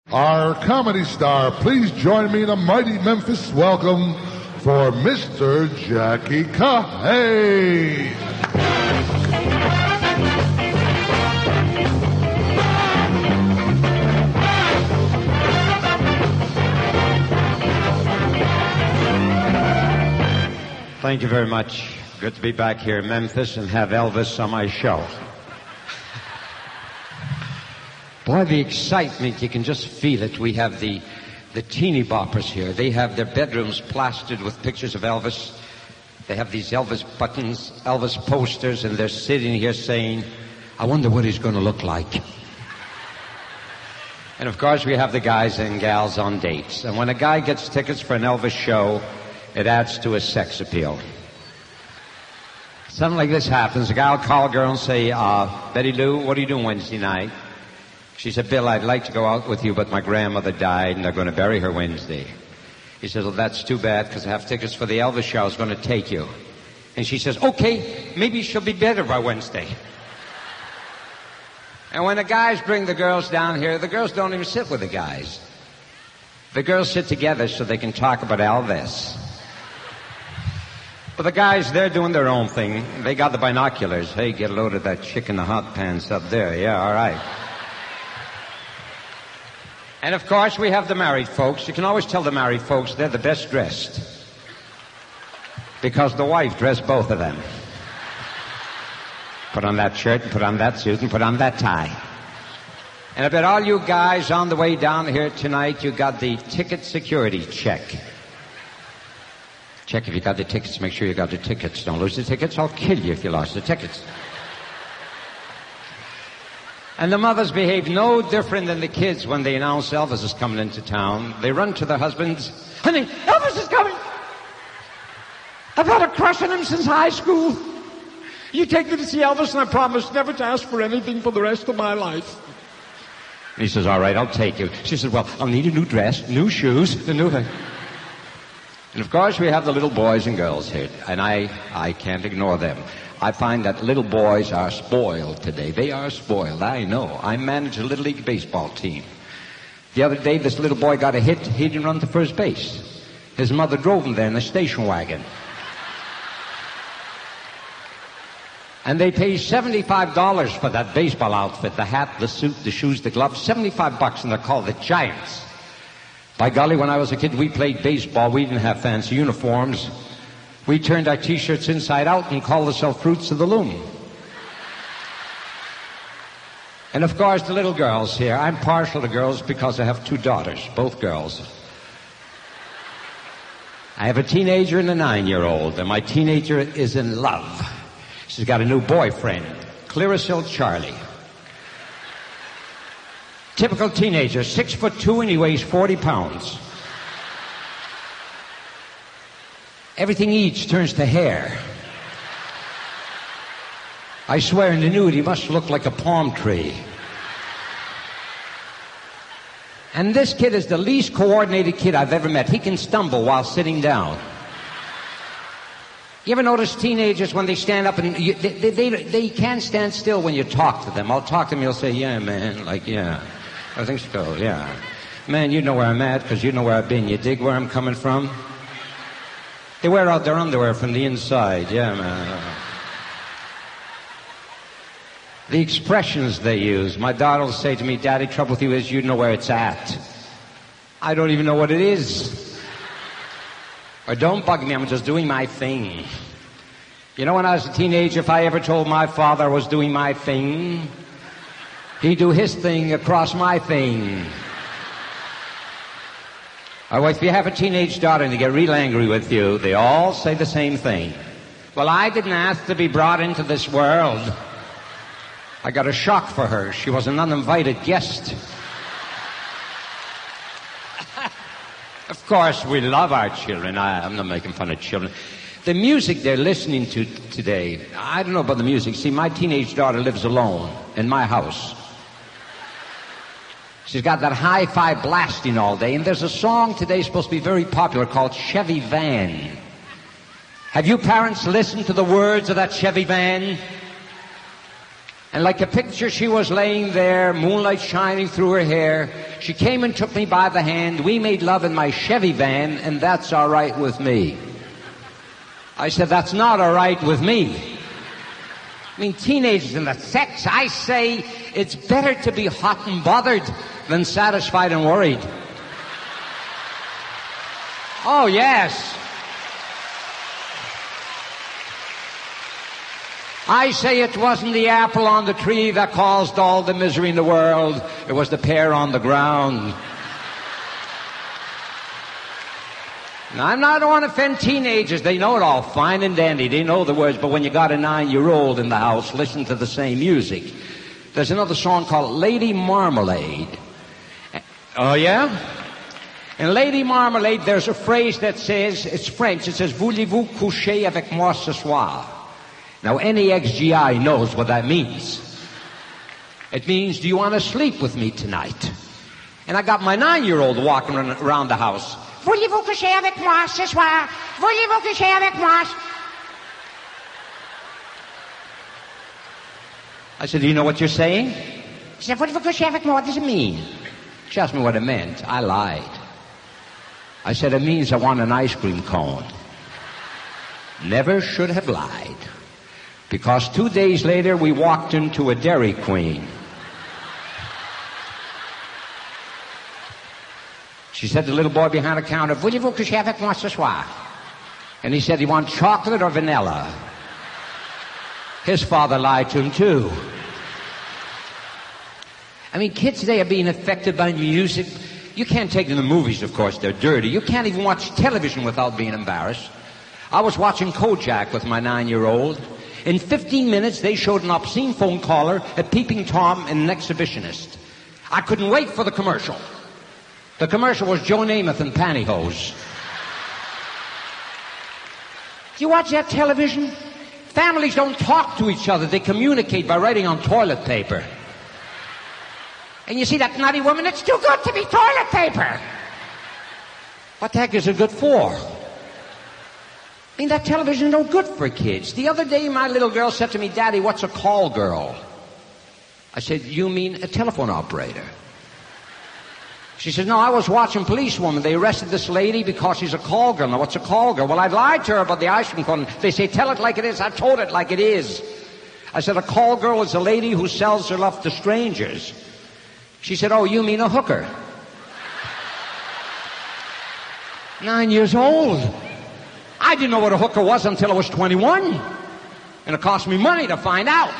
Our comedy star, please join me in a mighty Memphis welcome for Mr. Jackie Kahane. Thank you very much. Good to be back here in Memphis and have Elvis on my show. Boy, the excitement, you can just feel it. We have the teeny boppers here. They have their bedrooms plastered with pictures of Elvis. They have these Elvis buttons, Elvis posters, and they're sitting here saying, I wonder what he's going to look like. And of course, we have the guys and gals on dates. And when a guy gets tickets for an Elvis show, it adds to his sex appeal. Something like this happens. A guy will call a girl and say, Betty Lou, what are you doing Wednesday night? She said, Bill, I'd like to go out with you, but my grandmother died and they're going to bury her Wednesday. He says, well, that's too bad because I have tickets for the Elvis show. I was going to take you. And she says, okay, maybe she'll be better by Wednesday. And when the guys bring the girls down here, the girls don't even sit with the guys. The girls sit together so they can talk about Elvis. But the guys, they're doing their own thing. They got the binoculars. Hey, get a load of that chick in the hot pants up there. Yeah, all right. And of course, we have the married folks. You can always tell the married folks they're the best dressed. Because the wife dressed both of them. Put on that shirt and put on that suit and put on that tie. And I bet all you guys on the way down here tonight, you got the ticket security check. Check if you got the tickets. Make sure you got the tickets. Don't lose the tickets. I'll kill you if you lost the tickets. And the mothers behave no different than the kids when they announce Elvis is coming into town. They run to their husbands. Honey, Elvis is coming. I've had a crush on him since high school. You take me to see Elvis and I promise never to ask for anything for the rest of my life. And he says, all right, I'll take you. She says, well, I'll need a new dress, new shoes, a new thing. And of course we have the little boys and girls here. And I can't ignore them. I find that little boys are spoiled today. They are spoiled, I know. I manage a Little League baseball team. The other day, this little boy got a hit. He didn't run to first base. His mother drove him there in a station wagon. And they pay $75 for that baseball outfit, the hat, the suit, the shoes, the gloves, $75, and they're called the Giants. By golly, when I was a kid, we played baseball. We didn't have fancy uniforms. We turned our T-shirts inside out and called ourselves Fruits of the Loom. And of course, the little girls here. I'm partial to girls because I have two daughters, both girls. I have a teenager and a 9-year-old, and my teenager is in love. She's got a new boyfriend, Clearasil Charlie. Typical teenager, 6'2", and he weighs 40 pounds. Everything he eats turns to hair. I swear in the nude he must look like a palm tree. And this kid is the least coordinated kid I've ever met. He can stumble while sitting down. You ever notice teenagers when they stand up and they can't stand still when you talk to them? I'll talk to them, you'll say, yeah, man, like, yeah. Everything's cool, yeah. Man, you know where I'm at because you know where I've been. You dig where I'm coming from? They wear out their underwear from the inside, yeah, man. The expressions they use. My daughter will say to me, Daddy, trouble with you is you know where it's at. I don't even know what it is. Or don't bug me, I'm just doing my thing. You know, when I was a teenager, if I ever told my father I was doing my thing, he'd do his thing across my thing. Or if you have a teenage daughter and they get real angry with you, they all say the same thing. Well, I didn't ask to be brought into this world. I got a shock for her. She was an uninvited guest. Of course, we love our children. I'm not making fun of children. The music they're listening to today, I don't know about the music. See, my teenage daughter lives alone in my house. She's got that hi-fi blasting all day, and there's a song today supposed to be very popular called Chevy Van. Have you parents listened to the words of that Chevy Van? And like a picture, she was laying there, moonlight shining through her hair. She came and took me by the hand. We made love in my Chevy van, and that's all right with me. I said, that's not all right with me. I mean, teenagers and the sex, I say it's better to be hot and bothered than satisfied and worried. Oh, yes. I say it wasn't the apple on the tree that caused all the misery in the world. It was the pear on the ground. Now, I don't want to offend teenagers. They know it all fine and dandy. They know the words. But when you got a 9-year-old in the house, listen to the same music. There's another song called Lady Marmalade. Oh, yeah? In Lady Marmalade, there's a phrase that says, it's French, it says, Voulez-vous coucher avec moi ce soir? Now, any ex-GI knows what that means. It means, do you want to sleep with me tonight? And I got my 9-year-old walking around the house. Voulez-vous coucher avec moi ce soir? Voulez-vous coucher avec moi? I said, do you know what you're saying? She said, voulez-vous coucher avec moi? What does it mean? She asked me what it meant. I lied. I said, it means I want an ice cream cone. Never should have lied. Because 2 days later, we walked into a Dairy Queen. She said to the little boy behind the counter, voulez-vous coucher avec moi ce soir? And he said, you want chocolate or vanilla? His father lied to him, too. I mean, kids today are being affected by music. You can't take them to the movies, of course. They're dirty. You can't even watch television without being embarrassed. I was watching Kojak with my 9-year-old. In 15 minutes, they showed an obscene phone caller, a peeping Tom, and an exhibitionist. I couldn't wait for the commercial. The commercial was Joe Namath and pantyhose. Do you watch that television? Families don't talk to each other. They communicate by writing on toilet paper. And you see that nutty woman, it's too good to be toilet paper. What the heck is it good for? I mean, that television is no good for kids. The other day, my little girl said to me, Daddy, what's a call girl? I said, you mean a telephone operator? She said, no, I was watching Policewoman. They arrested this lady because she's a call girl. Now, what's a call girl? Well, I lied to her about the ice cream cone. They say, tell it like it is. I told it like it is. I said, a call girl is a lady who sells her love to strangers. She said, oh, you mean a hooker? 9 years old. I didn't know what a hooker was until I was 21. And it cost me money to find out.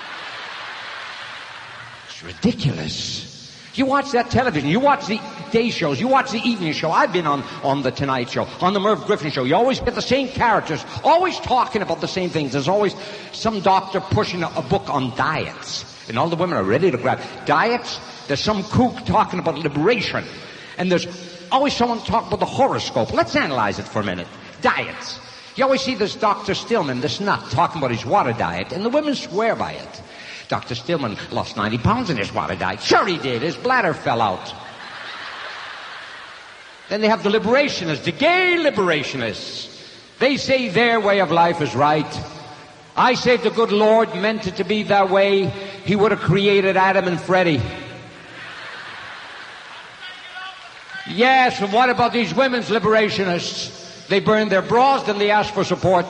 It's ridiculous. You watch that television. You watch the day shows. You watch the evening show. I've been on the Tonight Show, on the Merv Griffin Show. You always get the same characters, always talking about the same things. There's always some doctor pushing a book on diets. And all the women are ready to grab diets. There's some kook talking about liberation. And there's always someone talking about the horoscope. Let's analyze it for a minute. Diets. You always see this Dr. Stillman, this nut, talking about his water diet, and the women swear by it. Dr. Stillman lost 90 pounds in his water diet. Sure he did. His bladder fell out. Then they have the liberationists, the gay liberationists. They say their way of life is right. I say if the good Lord meant it to be that way, he would have created Adam and Freddie. Yes, and what about these women's liberationists? They burn their bras, then they ask for support.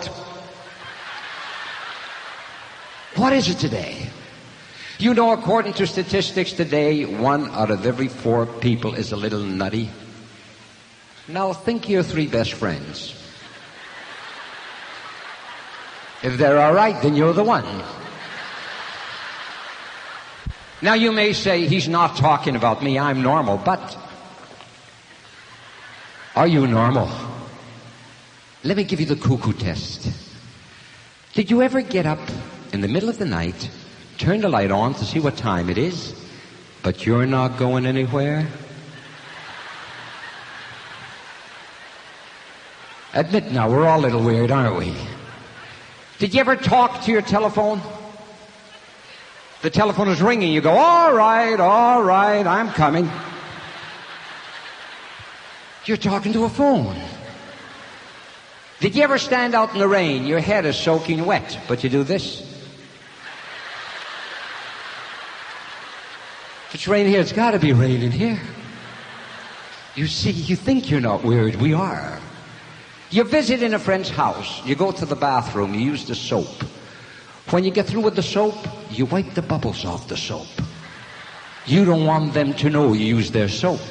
What is it today? You know, according to statistics today, 1 out of every 4 people is a little nutty. Now think of your 3 best friends. If they're all right, then you're the one. Now you may say, he's not talking about me, I'm normal, but are you normal? Let me give you the cuckoo test. Did you ever get up in the middle of the night, turn the light on to see what time it is, but you're not going anywhere? Admit now, we're all a little weird, aren't we? Did you ever talk to your telephone? The telephone is ringing, you go, all right, I'm coming. You're talking to a phone. Did you ever stand out in the rain? Your head is soaking wet, but you do this. If it's raining here, it's got to be raining here. You see, you think you're not weird. We are. You visit in a friend's house. You go to the bathroom. You use the soap. When you get through with the soap, you wipe the bubbles off the soap. You don't want them to know you use their soap.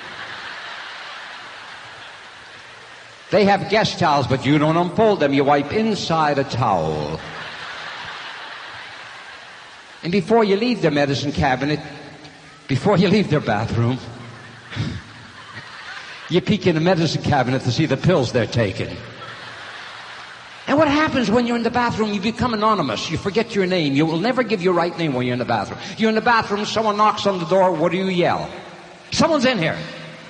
They have guest towels, but you don't unfold them. You wipe inside a towel. And before you leave their medicine cabinet, before you leave their bathroom, you peek in the medicine cabinet to see the pills they're taking. And what happens when you're in the bathroom? You become anonymous. You forget your name. You will never give your right name when you're in the bathroom. You're in the bathroom, someone knocks on the door, what do you yell? Someone's in here.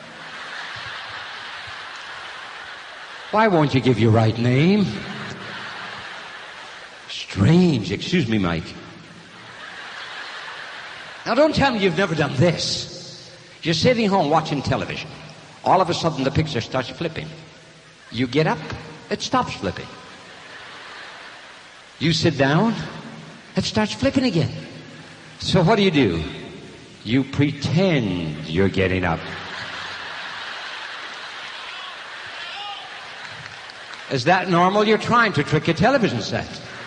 Why won't you give your right name? Strange. Excuse me, Mike. Now don't tell me you've never done this. You're sitting home watching television. All of a sudden the picture starts flipping. You get up, it stops flipping. You sit down, it starts flipping again. So what do? You pretend you're getting up. Is that normal? You're trying to trick a television set.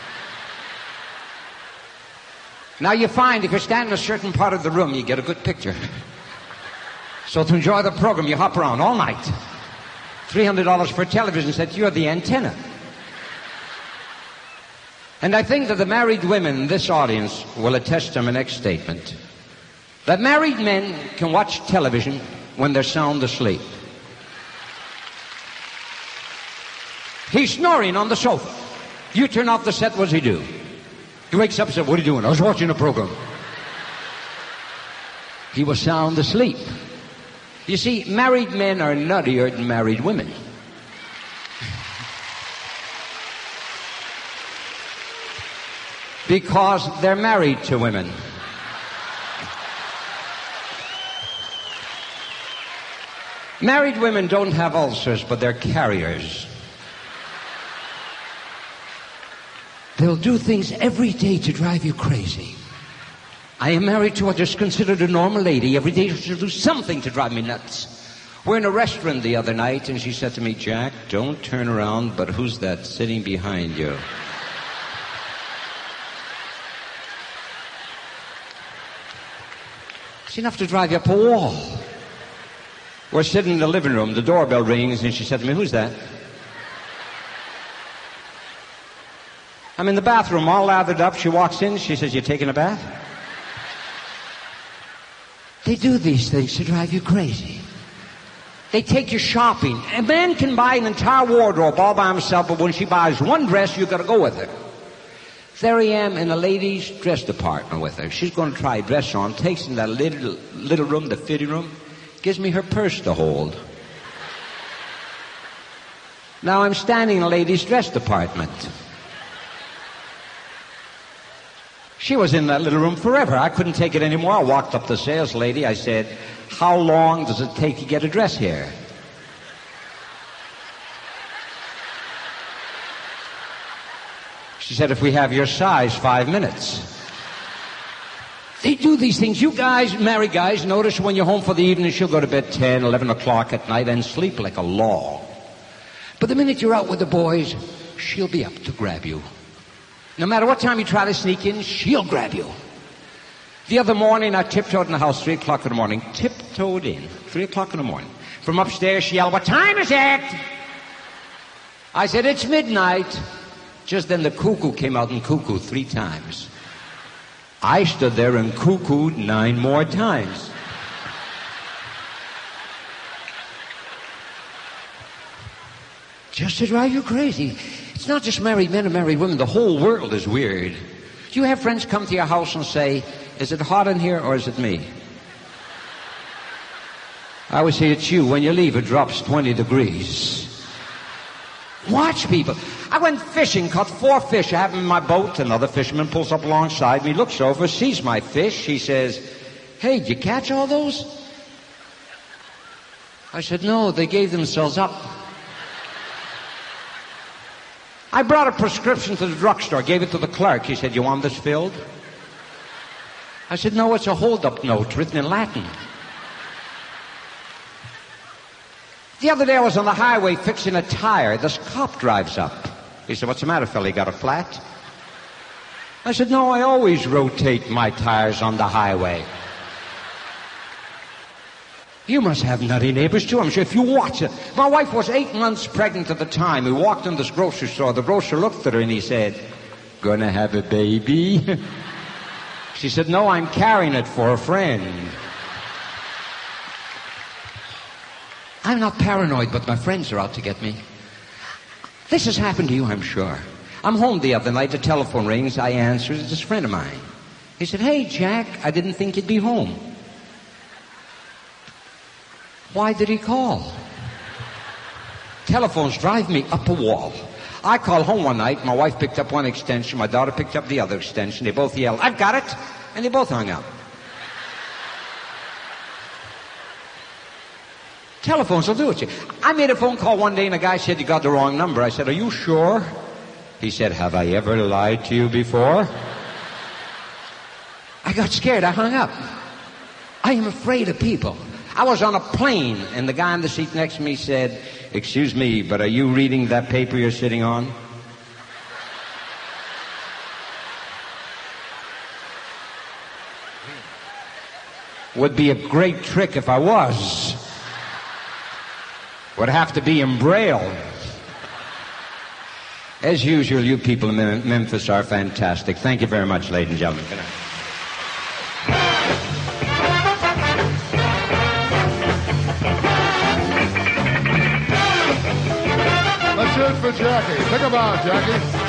Now you find if you're standing in a certain part of the room, you get a good picture. So to enjoy the program, you hop around all night. $300 for a television set, you're the antenna. And I think that the married women in this audience will attest to my next statement. That married men can watch television when they're sound asleep. He's snoring on the sofa. You turn off the set, what does he do? He wakes up and says, what are you doing? I was watching a program. He was sound asleep. You see, married men are nuttier than married women. Because they're married to women. Married women don't have ulcers, but they're carriers. They'll do things every day to drive you crazy. I am married to what is considered a normal lady. Every day she'll do something to drive me nuts. We're in a restaurant the other night, and she said to me, Jack, don't turn around, but who's that sitting behind you? It's enough to drive you up a wall. We're sitting in the living room, the doorbell rings, and she said to me, who's that? I'm in the bathroom, all lathered up. She walks in, she says, you taking a bath? They do these things to drive you crazy. They take you shopping. A man can buy an entire wardrobe all by himself, but when she buys one dress, you've got to go with her. There I am in a ladies' dress department with her. She's going to try a dress on, takes in that little room, the fitting room, gives me her purse to hold. Now I'm standing in a ladies' dress department. She was in that little room forever. I couldn't take it anymore. I walked up to the sales lady. I said, how long does it take to get a dress here? She said, if we have your size, 5 minutes. They do these things. You guys, married guys, notice when you're home for the evening, she'll go to bed 10, 11 o'clock at night and sleep like a log. But the minute you're out with the boys, she'll be up to grab you. No matter what time you try to sneak in, she'll grab you. The other morning, I tiptoed in the house, 3 o'clock in the morning. Tiptoed in, 3 o'clock in the morning. From upstairs, she yelled, what time is it? I said, it's midnight. Just then the cuckoo came out and cuckooed 3 times. I stood there and cuckooed 9 more times. Just to drive you crazy. It's not just married men and married women. The whole world is weird. Do you have friends come to your house and say, is it hot in here or is it me? I would say it's you. When you leave, it drops 20 degrees. Watch people. I went fishing, caught 4 fish. I have them in my boat. Another fisherman pulls up alongside me, looks over, sees my fish. He says, hey, did you catch all those? I said, no, they gave themselves up. I brought a prescription to the drugstore, gave it to the clerk. He said, you want this filled? I said, no, it's a hold-up note written in Latin. The other day I was on the highway fixing a tire. This cop drives up. He said, what's the matter, fella? You got a flat? I said, no, I always rotate my tires on the highway. You must have nutty neighbors, too. I'm sure if you watch it. My wife was 8 months pregnant at the time. We walked in this grocery store. The grocer looked at her and he said, gonna have a baby? She said, no, I'm carrying it for a friend. I'm not paranoid, but my friends are out to get me. This has happened to you, I'm sure. I'm home the other night. The telephone rings. I answer. It's this friend of mine. He said, hey, Jack, I didn't think you'd be home. Why did he call? Telephones drive me up a wall. I called home one night. My wife picked up one extension. My daughter picked up the other extension. They both yelled, I've got it. And they both hung up. Telephones will do it to you. I made a phone call one day and a guy said, you got the wrong number. I said, are you sure? He said, have I ever lied to you before? I got scared. I hung up. I am afraid of people. I was on a plane, and the guy on the seat next to me said, excuse me, but are you reading that paper you're sitting on? Would be a great trick if I was. Would have to be in Braille. As usual, you people in Memphis are fantastic. Thank you very much, ladies and gentlemen. Good night. Let's hear it for Jackie. Pick 'em out, Jackie.